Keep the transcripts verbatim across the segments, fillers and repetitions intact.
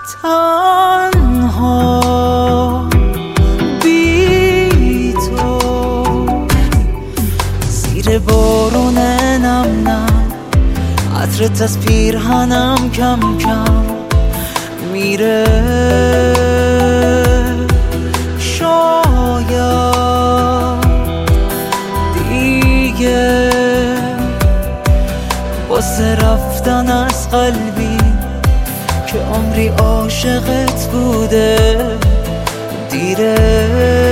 تنها بی تو زیر بارون نم نم عطرت از پیرهنم کم کم میره شاید دیگه واسه رفتن از قلبی که عمری عاشقت بوده دیره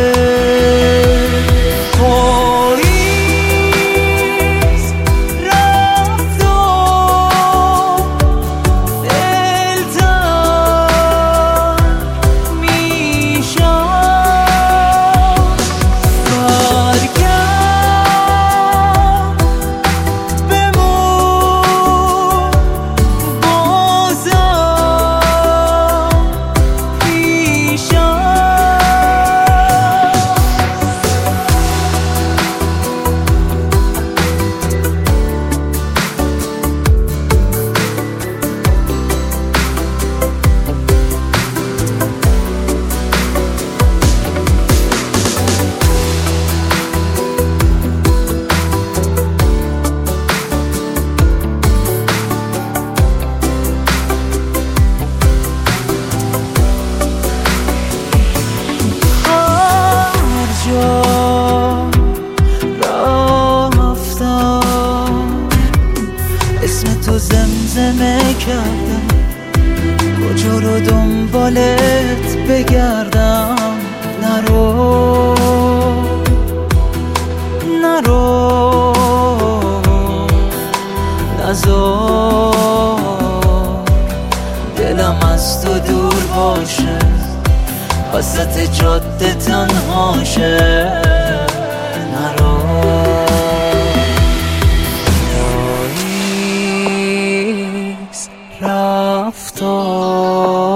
زمزمه کردم کجا رو دنبالت بگردم نرو نرو نذار دلم از تو دور باشه وسط جاده تنهاشه نرو رفتار